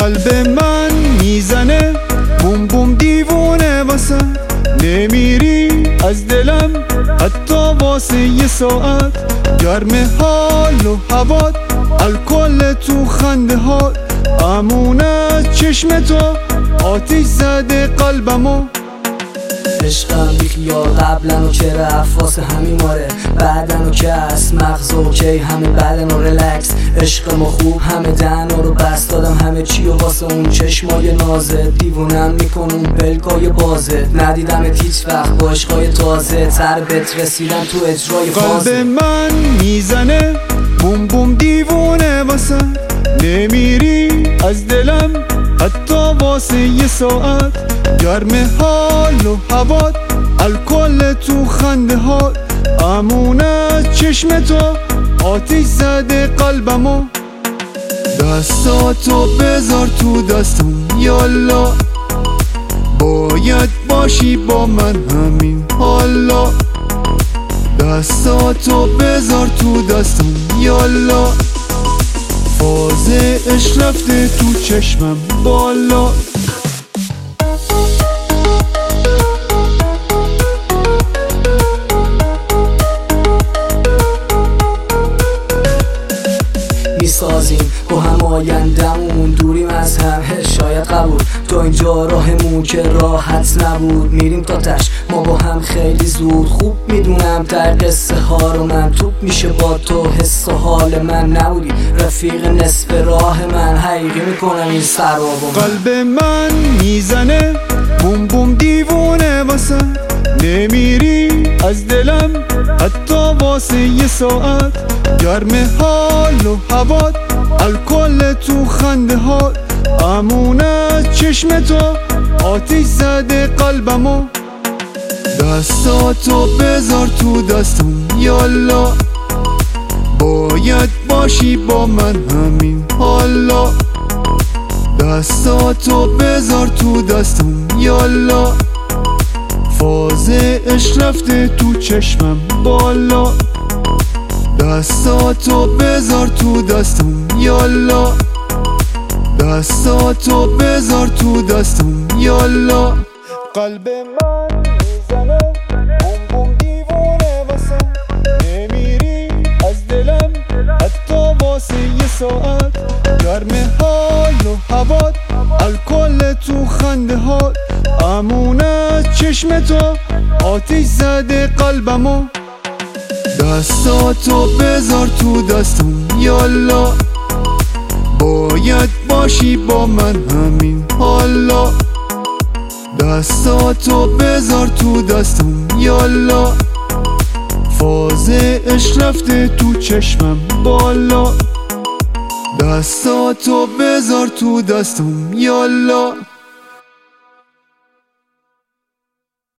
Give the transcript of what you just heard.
قلب من میزنه بوم بوم دیوونه واسه نمیری از دلم حتی واسه یه ساعت گرم حال و هوات الکل تو خنده هات امونه چشم تو آتیش زده قلبمو عشقم بیخیال قبلن و که رفت واسه همین ماره بعدن و که هست مغز و کی همه بعدن و رلکس عشق ما خوب همه دهنا رو بست دادم همه چی و واسه اون چشمای نازه دیوونم میکن اون پلکای بازه ندیدم هیچ وقت با عشقای تازه تر بهت رسیدم تو اجرای فازه قلب من میزنه بوم بوم دیوونه واسه نمیری از دلم حتی واسه یه ساعت گرم حال و هوات الکل تو خنده هات امونه چشم تو آتیش زده قلبمو دستاتو بذار تو دستم یالا باید باشی با من همین حالا دستاتو بذار تو دستم یالا فاز عشق رفته تو چشمم بالا میسازیم با هم آیندمون دوریم از هم شاید قبول تو اینجا راهمون که راحت نبود میریم تا تش ما با هم خیلی زود خوب میدونم در قصه ها رو من توپ میشه با تو حس و حال من نبودی رفیق نصف راه من حقیقی میکنم این سرابو قلب من میزنه بوم بوم دیوونه واسه نمیری از دلم حتی واسه یه ساعت گرم حال و هوات الکل تو خنده هات امونه چشم تو آتیش زده قلبمو دستاتو بذار تو دستم یالا باید باشی با من همین حالا دستاتو بذار تو دستم یالا فاز عشق رفته تو چشمم بالا دستاتو بذار تو دستم یالا دستاتو بذار تو دستم یالا قلب من میزنه بوم بوم دیوونه واسه نمیری از دلم حتی واسه یه ساعت گرم حال و هوات الکل تو خنده هات امونه چشم تو آتیش زده قلبمو دستاتو بذار تو دستم یالا باید باشی با من همین حالا دستاتو بذار تو دستم یالا فاز عشق رفته تو چشمم بالا دستاتو بذار تو دستم یالا